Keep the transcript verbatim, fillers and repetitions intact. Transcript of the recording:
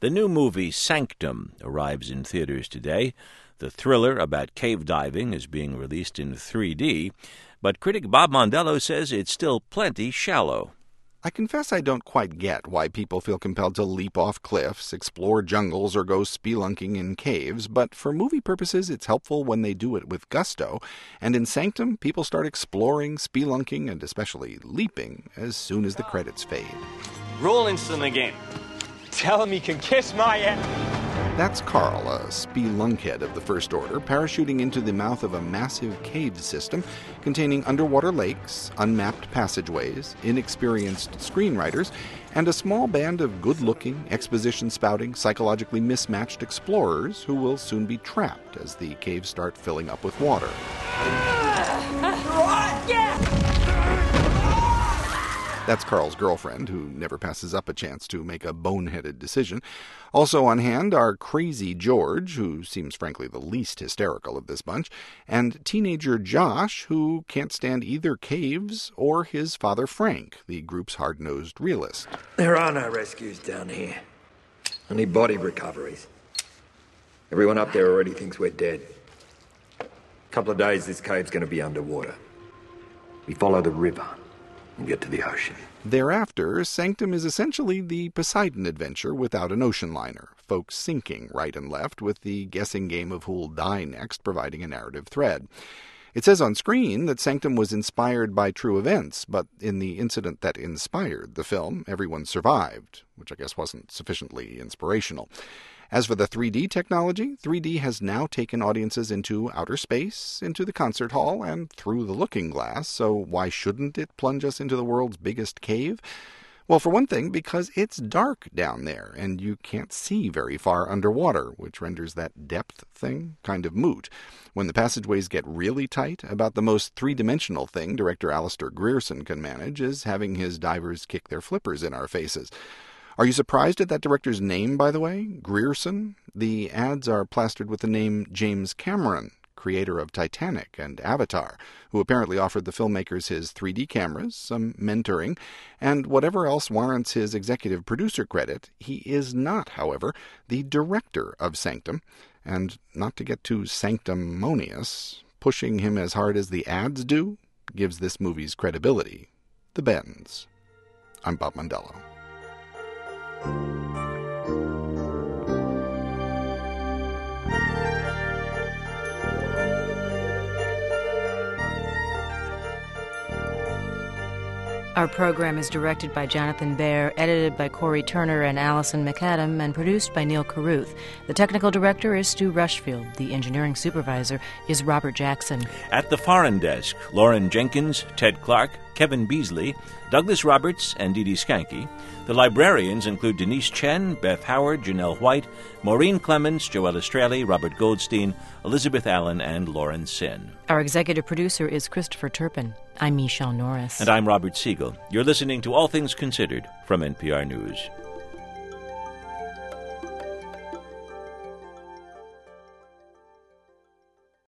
The new movie Sanctum arrives in theaters today. The thriller about cave diving is being released in three D, but critic Bob Mondello says it's still plenty shallow. I confess I don't quite get why people feel compelled to leap off cliffs, explore jungles, or go spelunking in caves, but for movie purposes it's helpful when they do it with gusto, and in Sanctum people start exploring, spelunking, and especially leaping as soon as the credits fade. Roll instant again. Tell him he can kiss my ass. That's Carl, a spelunkhead of the First Order, parachuting into the mouth of a massive cave system containing underwater lakes, unmapped passageways, inexperienced screenwriters, and a small band of good-looking, exposition-spouting, psychologically mismatched explorers who will soon be trapped as the caves start filling up with water. That's Carl's girlfriend, who never passes up a chance to make a boneheaded decision. Also on hand are Crazy George, who seems frankly the least hysterical of this bunch, and teenager Josh, who can't stand either caves or his father Frank, the group's hard-nosed realist. There are no rescues down here. Only body recoveries. Everyone up there already thinks we're dead. A couple of days this cave's going to be underwater. We follow the river and get to the ocean. Thereafter, Sanctum is essentially the Poseidon adventure without an ocean liner, folks sinking right and left with the guessing game of who'll die next providing a narrative thread. It says on screen that Sanctum was inspired by true events, but in the incident that inspired the film, everyone survived, which I guess wasn't sufficiently inspirational. As for the three D technology, three D has now taken audiences into outer space, into the concert hall, and through the looking glass, so why shouldn't it plunge us into the world's biggest cave? Well, for one thing, because it's dark down there, and you can't see very far underwater, which renders that depth thing kind of moot. When the passageways get really tight, about the most three-dimensional thing director Alistair Grierson can manage is having his divers kick their flippers in our faces. Are you surprised at that director's name, by the way? Grierson? The ads are plastered with the name James Cameron, creator of Titanic and Avatar, who apparently offered the filmmakers his three D cameras, some mentoring, and whatever else warrants his executive producer credit. He is not, however, the director of Sanctum, and not to get too sanctimonious, pushing him as hard as the ads do gives this movie's credibility the bends. I'm Bob Mondello. Our program is directed by Jonathan Baer, edited by Corey Turner and Allison McAdam, and produced by Neil Carruth. The technical director is Stu Rushfield. The engineering supervisor is Robert Jackson. At the foreign desk, Lauren Jenkins, Ted Clark, Kevin Beasley, Douglas Roberts, and Dee Dee Skanke. The librarians include Denise Chen, Beth Howard, Janelle White, Maureen Clemens, Joella Straley, Robert Goldstein, Elizabeth Allen, and Lauren Sin. Our executive producer is Christopher Turpin. I'm Michelle Norris. And I'm Robert Siegel. You're listening to All Things Considered from N P R News.